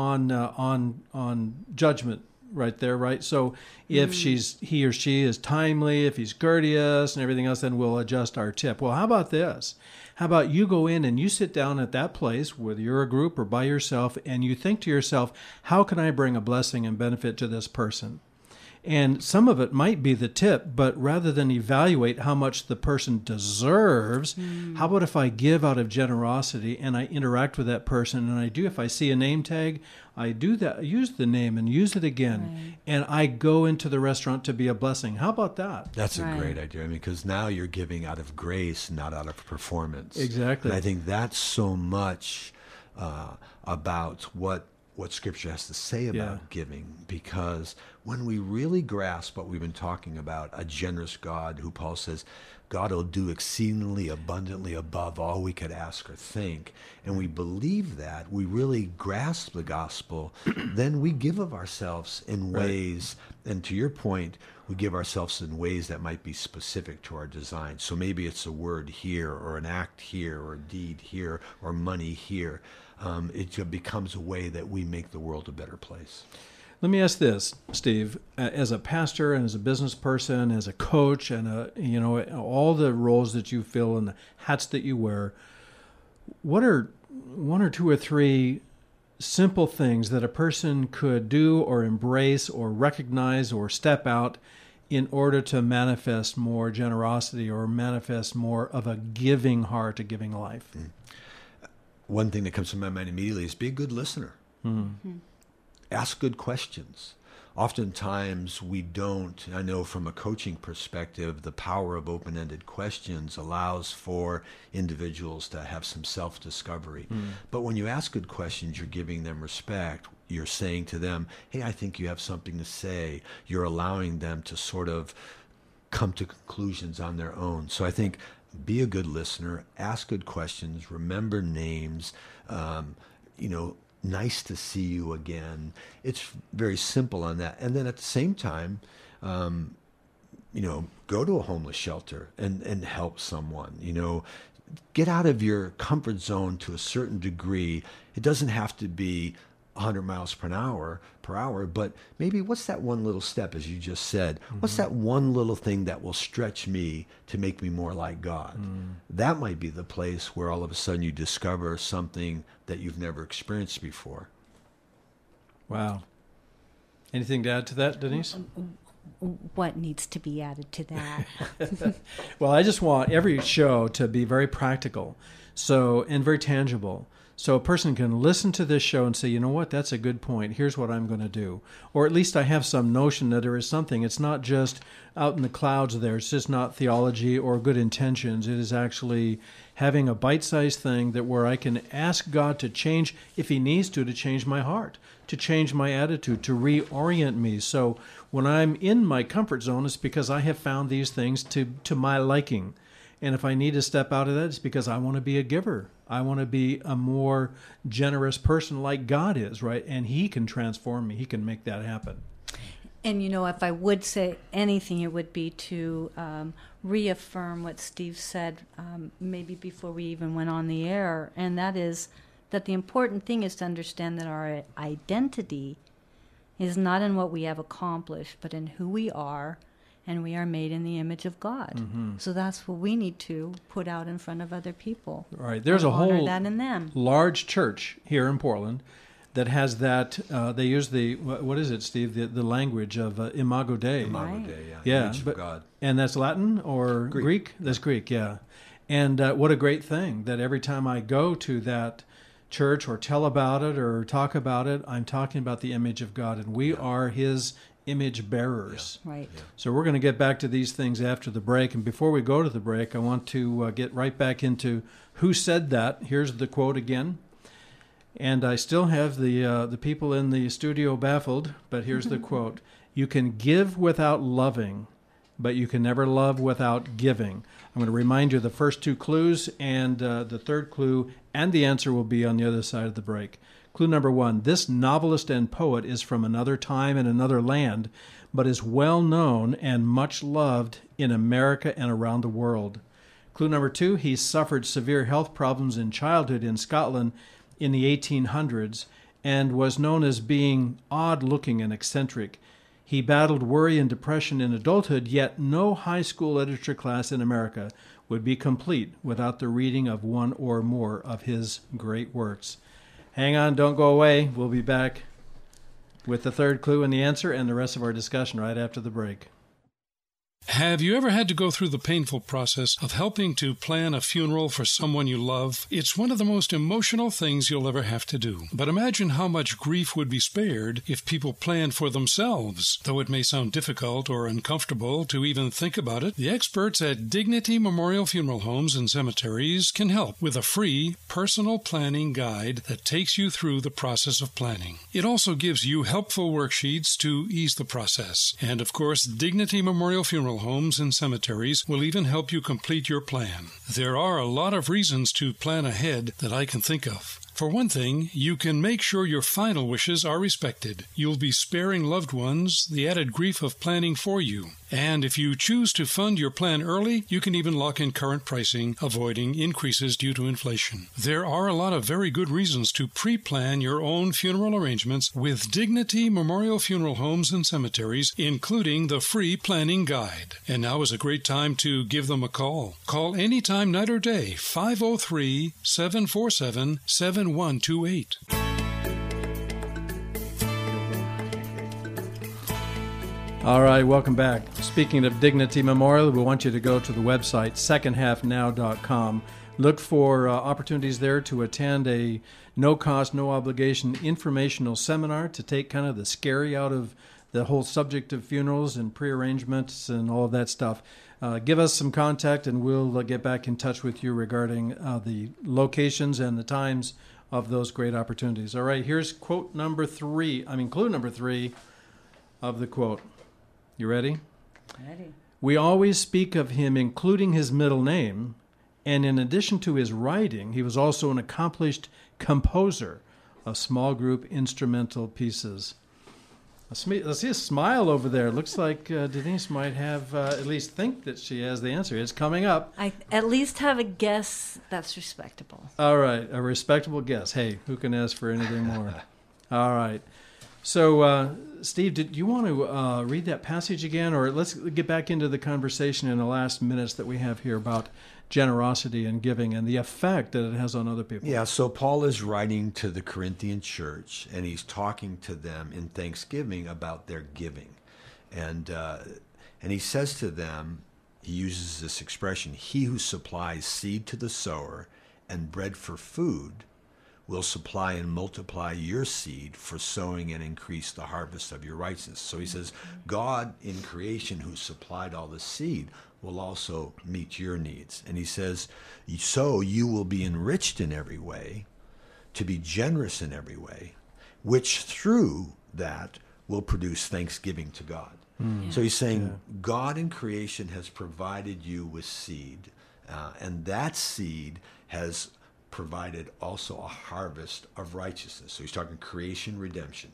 on judgment right there, right? So if he or she is timely, if he's courteous and everything else, then we'll adjust our tip. Well, how about this? How about you go in and you sit down at that place, whether you're a group or by yourself, and you think to yourself, how can I bring a blessing and benefit to this person? And some of it might be the tip, but rather than evaluate how much the person deserves, how about if I give out of generosity and I interact with that person, and if I see a name tag, I do that, use the name and use it again, and I go into the restaurant to be a blessing. How about that? That's a Right. great idea. I mean, because now you're giving out of grace, not out of performance. Exactly. And I think that's so much about what Scripture has to say about giving, because when we really grasp what we've been talking about, a generous God who Paul says, God will do exceedingly abundantly above all we could ask or think, and we believe that, we really grasp the gospel, then we give of ourselves in ways, and to your point, we give ourselves in ways that might be specific to our design. So maybe it's a word here, or an act here, or a deed here, or money here. It becomes a way that we make the world a better place. Let me ask this, Steve, as a pastor and as a business person, as a coach, and all the roles that you fill and the hats that you wear, what are one or two or three simple things that a person could do or embrace or recognize or step out in order to manifest more generosity or manifest more of a giving heart, a giving life? One thing that comes to my mind immediately is be a good listener. Ask good questions. Oftentimes we don't. I know from a coaching perspective, the power of open-ended questions allows for individuals to have some self-discovery. But when you ask good questions, you're giving them respect. You're saying to them, hey, I think you have something to say. You're allowing them to sort of come to conclusions on their own. So I think be a good listener, ask good questions, remember names, nice to see you again. It's very simple on that. And then at the same time, go to a homeless shelter and help someone. Get out of your comfort zone to a certain degree. It doesn't have to be 100 miles per hour, but maybe what's that one little step, as you just said? What's that one little thing that will stretch me to make me more like God? That might be the place where all of a sudden you discover something that you've never experienced before. Wow. Anything to add to that, Denise? What needs to be added to that? Well, I just want every show to be very practical, and very tangible. So a person can listen to this show and say, you know what, that's a good point. Here's what I'm going to do. Or at least I have some notion that there is something. It's not just out in the clouds there. It's just not theology or good intentions. It is actually having a bite-sized thing that where I can ask God to change, if he needs to change my heart, to change my attitude, to reorient me. So when I'm in my comfort zone, it's because I have found these things to my liking. And if I need to step out of that, it's because I want to be a giver. I want to be a more generous person like God is, right? And he can transform me. He can make that happen. And, if I would say anything, it would be to reaffirm what Steve said maybe before we even went on the air, and that is that the important thing is to understand that our identity is not in what we have accomplished, but in who we are, and we are made in the image of God. Mm-hmm. So that's what we need to put out in front of other people. Right. There's a whole that in them. Large church here in Portland that has that. They use what is it, Steve? The language of Imago Dei. Imago Right. Dei, Image of God. And that's Latin or Greek? That's Greek, yeah. And what a great thing that every time I go to that church or tell about it or talk about it, I'm talking about the image of God, and we are his image bearers. Yeah. Right. Yeah. So we're going to get back to these things after the break. And before we go to the break, I want to get right back into who said that. Here's the quote again. And I still have the people in the studio baffled, but here's the quote. You can give without loving, but you can never love without giving. I'm going to remind you of the first two clues, and the third clue and the answer will be on the other side of the break. Clue number one, this novelist and poet is from another time and another land, but is well known and much loved in America and around the world. Clue number two, he suffered severe health problems in childhood in Scotland in the 1800s and was known as being odd-looking and eccentric. He battled worry and depression in adulthood, yet no high school literature class in America would be complete without the reading of one or more of his great works. Hang on, don't go away. We'll be back with the third clue and the answer and the rest of our discussion right after the break. Have you ever had to go through the painful process of helping to plan a funeral for someone you love? It's one of the most emotional things you'll ever have to do. But imagine how much grief would be spared if people planned for themselves. Though it may sound difficult or uncomfortable to even think about it, the experts at Dignity Memorial Funeral Homes and Cemeteries can help with a free, personal planning guide that takes you through the process of planning. It also gives you helpful worksheets to ease the process. And of course, Dignity Memorial Funeral Homes and Cemeteries will even help you complete your plan. There are a lot of reasons to plan ahead that I can think of. For one thing, you can make sure your final wishes are respected. You'll be sparing loved ones the added grief of planning for you. And if you choose to fund your plan early, you can even lock in current pricing, avoiding increases due to inflation. There are a lot of very good reasons to pre-plan your own funeral arrangements with Dignity Memorial Funeral Homes and Cemeteries, including the free planning guide. And now is a great time to give them a call. Call anytime, night or day, 503-747-7128. All right, welcome back. Speaking of Dignity Memorial, we want you to go to the website, secondhalfnow.com. Look for opportunities there to attend a no-cost, no-obligation informational seminar to take kind of the scary out of the whole subject of funerals and prearrangements and all of that stuff. Give us some contact, and we'll get back in touch with you regarding the locations and the times of those great opportunities. All right, here's clue number three of the quote. You ready? Ready. We always speak of him including his middle name, and in addition to his writing, he was also an accomplished composer of small group instrumental pieces. Let's see a smile over there. Looks like Denise might have at least think that she has the answer. It's coming up. I at least have a guess that's respectable. All right, a respectable guess. Hey, who can ask for anything more? All right. So, Steve, did you want to read that passage again, or let's get back into the conversation in the last minutes that we have here about generosity and giving and the effect that it has on other people? Yeah, so Paul is writing to the Corinthian church, and he's talking to them in thanksgiving about their giving. And he says to them, he uses this expression, he who supplies seed to the sower and bread for food will supply and multiply your seed for sowing and increase the harvest of your righteousness. So he says, God in creation who supplied all the seed will also meet your needs. And he says, so you will be enriched in every way, to be generous in every way, which through that will produce thanksgiving to God. So he's saying God in creation has provided you with seed, and that seed has provided also a harvest of righteousness. So he's talking creation, redemption.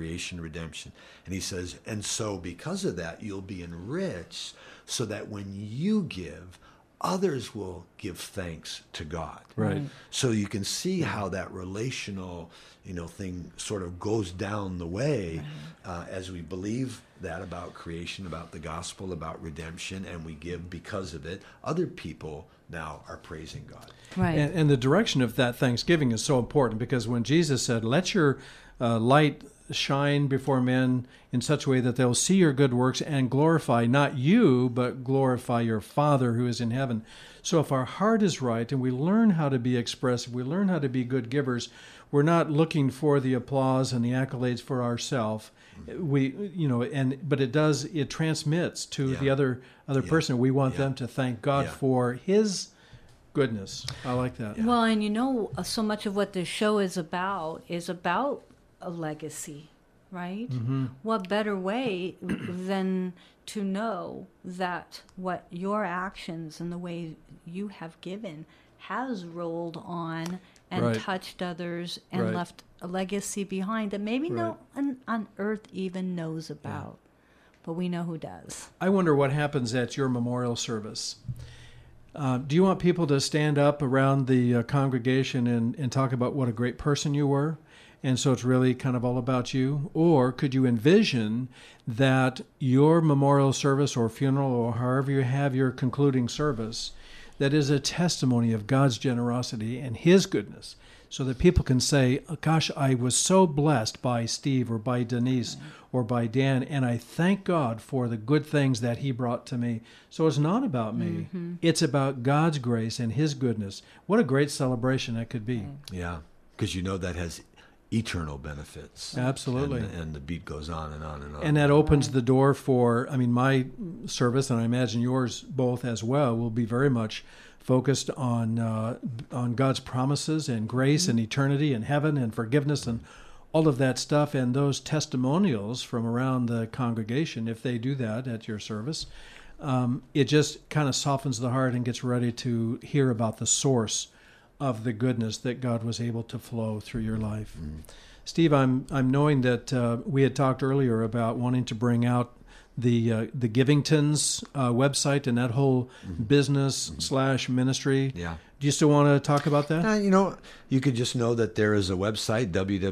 And he says, and so because of that, you'll be enriched so that when you give, others will give thanks to God. Right. So you can see how that relational, thing sort of goes down the way as we believe that about creation, about the gospel, about redemption, and we give because of it. Other people now are praising God. Right. And the direction of that thanksgiving is so important, because when Jesus said, let your light shine before men in such a way that they'll see your good works and glorify not you, but glorify your Father who is in heaven. So if our heart is right and we learn how to be expressive, we learn how to be good givers, we're not looking for the applause and the accolades for ourselves. But it transmits to the other person. We want them to thank God for His goodness. I like that. Well, and so much of what this show is about a legacy, right? Mm-hmm. What better way than to know that what your actions and the way you have given has rolled on and touched others and left a legacy behind that maybe no one on earth even knows about, but we know who does. I wonder what happens at your memorial service. Do you want people to stand up around the congregation and talk about what a great person you were? And so it's really kind of all about you? Or could you envision that your memorial service or funeral or however you have your concluding service, that is a testimony of God's generosity and His goodness, so that people can say, oh, gosh, I was so blessed by Steve or by Denise or by Dan, and I thank God for the good things that He brought to me. So it's not about me. Mm-hmm. It's about God's grace and His goodness. What a great celebration that could be. Yeah, because that has eternal benefits. Absolutely. And the beat goes on and on and on. And that opens the door for, my service, and I imagine yours both as well, will be very much focused on God's promises and grace and eternity and heaven and forgiveness and all of that stuff. And those testimonials from around the congregation, if they do that at your service, it just kind of softens the heart and gets ready to hear about the source of the goodness that God was able to flow through your life. Mm. Steve, I'm knowing that we had talked earlier about wanting to bring out the Givingtons website and that whole business / ministry. Yeah. Do you still want to talk about that? You could just know that there is a website,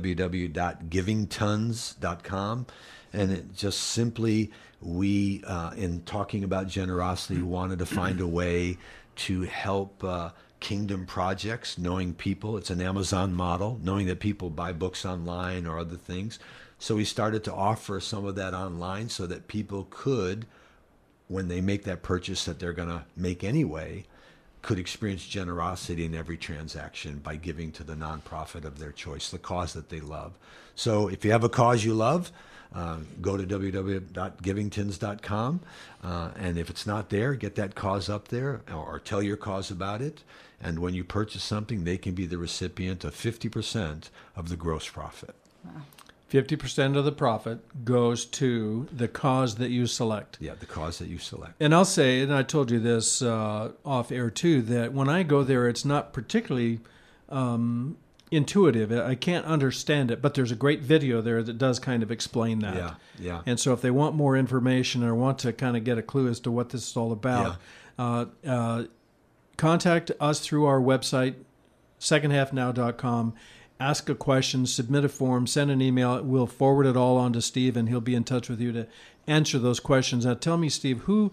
www.givingtons.com, and it just simply, we, in talking about generosity, wanted to find a way to help kingdom projects, knowing people. It's an Amazon model, knowing that people buy books online or other things. So we started to offer some of that online so that people could, when they make that purchase that they're going to make anyway, could experience generosity in every transaction by giving to the nonprofit of their choice, the cause that they love. So if you have a cause you love, go to www.givingtons.com, and if it's not there, get that cause up there or tell your cause about it. And when you purchase something, they can be the recipient of 50% of the gross profit. Wow. 50% of the profit goes to the cause that you select. Yeah, the cause that you select. And I'll say, and I told you this off air too, that when I go there, it's not particularly intuitive. I can't understand it, but there's a great video there that does kind of explain that. Yeah. And so if they want more information or want to kind of get a clue as to what this is all about, contact us through our website, secondhalfnow.com, ask a question, submit a form, send an email. We'll forward it all on to Steve, and he'll be in touch with you to answer those questions. Now, tell me, Steve, who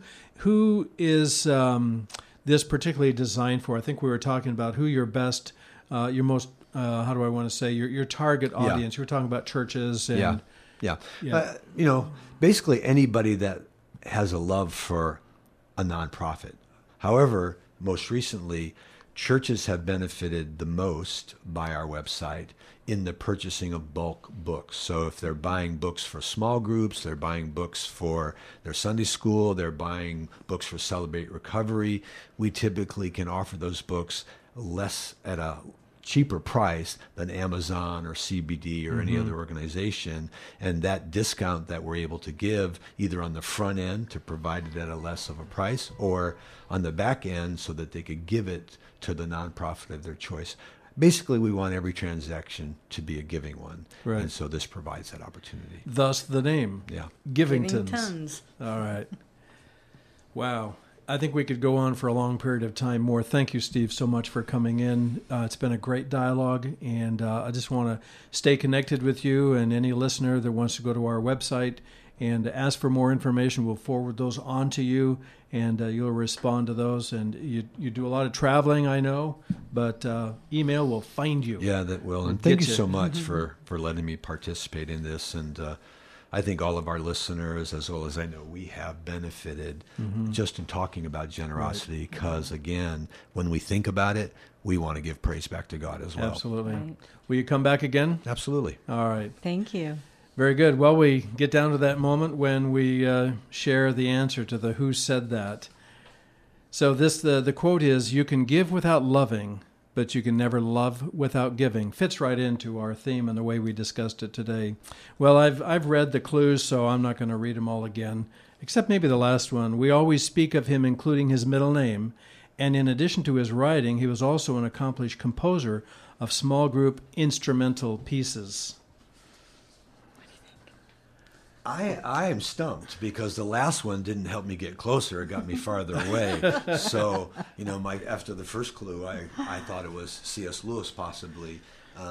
is this particularly designed for? I think we were talking about who your best, your most, how do I want to say, your target audience. You were talking about churches. And, Yeah. Basically anybody that has a love for a nonprofit. However, most recently, churches have benefited the most by our website in the purchasing of bulk books. So if they're buying books for small groups, they're buying books for their Sunday school, they're buying books for Celebrate Recovery, we typically can offer those books less at a cheaper price than Amazon or CBD or any other organization. And that discount that we're able to give either on the front end to provide it at a less of a price or on the back end so that they could give it to the nonprofit of their choice. Basically, we want every transaction to be a giving one. Right. And so this provides that opportunity. Thus the name. Yeah. Givingtons. All right. Wow. I think we could go on for a long period of time more. Thank you, Steve, so much for coming in. It's been a great dialogue, and I just want to stay connected with you and any listener that wants to go to our website and ask for more information. We'll forward those on to you, and you'll respond to those. And you do a lot of traveling, I know, but email will find you. Yeah, that will. And thank you so much for letting me participate in this. And I think all of our listeners, as well as I know we have benefited just in talking about generosity because, again, when we think about it, we want to give praise back to God as well. Absolutely. Right. Will you come back again? Absolutely. All right. Thank you. Very good. Well, we get down to that moment when we share the answer to the who said that. So the quote is, "You can give without loving, but you can never love without giving." Fits right into our theme and the way we discussed it today. Well, I've read the clues, so I'm not going to read them all again, except maybe the last one. We always speak of him including his middle name, and in addition to his writing, he was also an accomplished composer of small group instrumental pieces. I am stumped because the last one didn't help me get closer. It got me farther away. So, after the first clue, I thought it was C.S. Lewis possibly.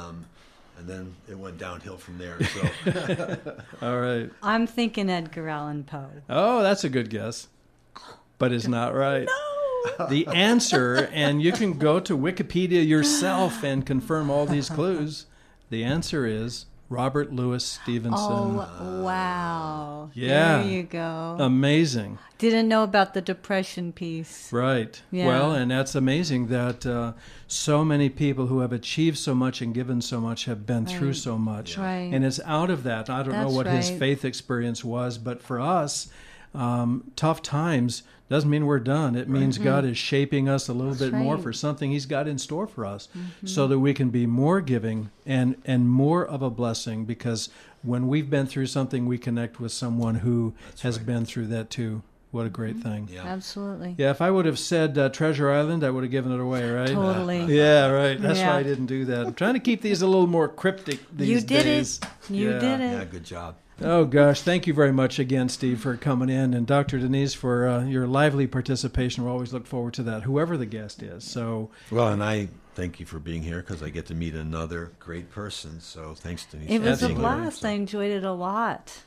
And then it went downhill from there. So. All right. I'm thinking Edgar Allan Poe. Oh, that's a good guess. But it's not right. No! The answer, and you can go to Wikipedia yourself and confirm all these clues. The answer is Robert Louis Stevenson. Oh, wow. Yeah. There you go. Amazing. Didn't know about the depression piece. Right. Yeah. Well, and that's amazing that so many people who have achieved so much and given so much have been through so much. Right. And it's out of that. I don't know what his faith experience was, but for us, tough times doesn't mean we're done. It means God is shaping us a little bit more for something he's got in store for us so that we can be more giving and more of a blessing, because when we've been through something, we connect with someone who has been through that too. What a great thing. Yeah. Absolutely. Yeah, if I would have said Treasure Island, I would have given it away, right? Totally. Yeah, right. That's why I didn't do that. I'm trying to keep these a little more cryptic these days. You did it. Yeah, good job. Oh, gosh. Thank you very much again, Steve, for coming in. And Dr. Denise, for your lively participation. We always look forward to that, whoever the guest is. So, well, and I thank you for being here because I get to meet another great person. So thanks, Denise. It was a Absolutely. blast. I enjoyed it a lot.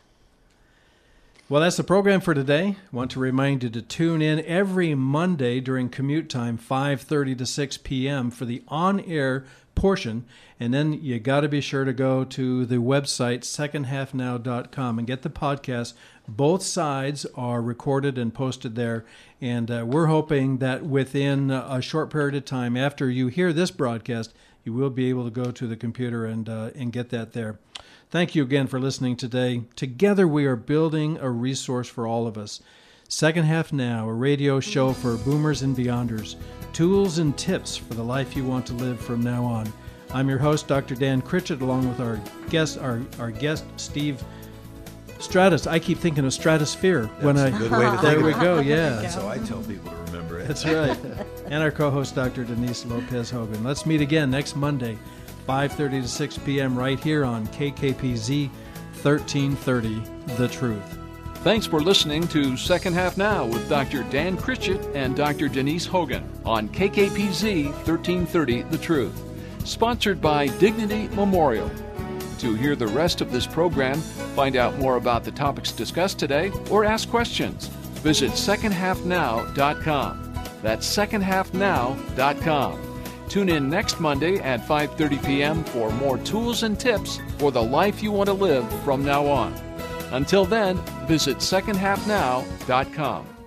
Well, that's the program for today. I want to remind you to tune in every Monday during commute time, 5:30 to 6 p.m. for the on-air portion. And then you got to be sure to go to the website, secondhalfnow.com, and get the podcast. Both sides are recorded and posted there. And we're hoping that within a short period of time after you hear this broadcast, you will be able to go to the computer and get that there. Thank you again for listening today. Together we are building a resource for all of us. Second Half Now, a radio show for boomers and beyonders. Tools and tips for the life you want to live from now on. I'm your host, Dr. Dan Critchett, along with our guest, Steve Stratus. I keep thinking of stratosphere. That's a good way to think There of we it. go, yeah. That's how I tell people to remember it. That's right. And our co-host, Dr. Denise Lopez Hogan. Let's meet again next Monday, 5:30 to 6 p.m. right here on KKPZ 1330, The Truth. Thanks for listening to Second Half Now with Dr. Dan Critchett and Dr. Denise Hogan on KKPZ 1330 The Truth. sponsored by Dignity Memorial. To hear the rest of this program, find out more about the topics discussed today, or ask questions, visit secondhalfnow.com. That's secondhalfnow.com. Tune in next Monday at 5:30 p.m. for more tools and tips for the life you want to live from now on. Until then, visit secondhalfnow.com.